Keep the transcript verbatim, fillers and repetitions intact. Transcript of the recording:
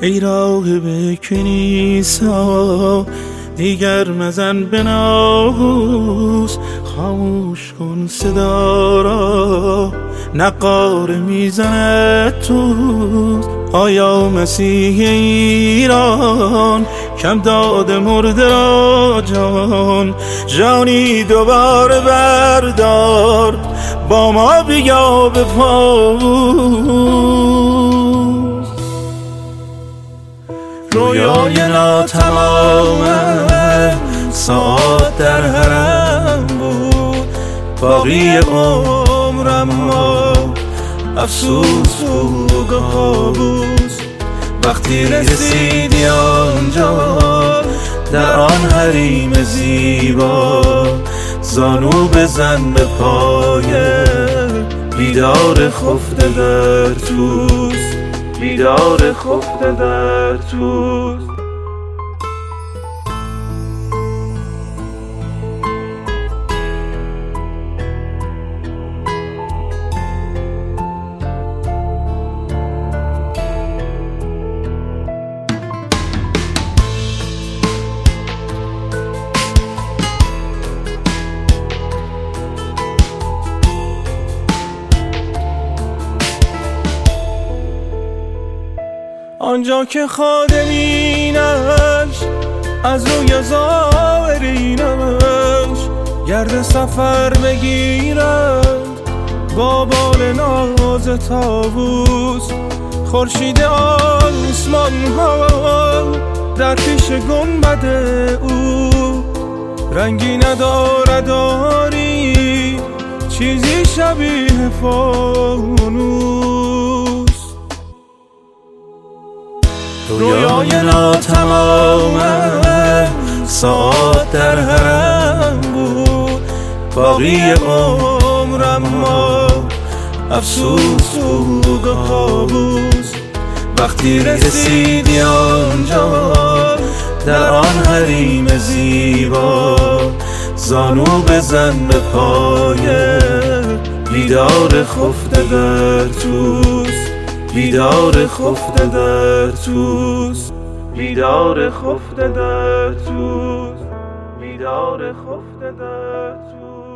ای راه به کلیسا دیگر مزن به ناقوس، خاموش کن صدا را نقاره میزند توست. آیا مسیح ایران کم داده مرده را جان، جانی دوباره بردار با ما بیا به پاوز. رویای ناتمام ساعت در حرم بود، باقی عمرم ما افسوس بود و کابوس. وقتی رسیدی آنجا در آن حریم زیبا، زانو بزن به پای بیدار خفته در توست، بیدار خفته در توست. آنجا که خادمینش از روی زائرینش گرد سفر بگیرند با بال ناز طاووس. خورشید آسمان ها در پیش گنبد او رنگی ندارد آری چیزی شبیه فانوس. رویای ناتمام ساعت در حرم بود، باقی عمرم ما افسوس بود و کابوس. وقتی رسیدی آنجا در آن حریم زیبا، زانو بزن به پای بیدار خفته در توست، بیدار خفته در توست، بیدار خفته در توست، بیدار خفته در توست.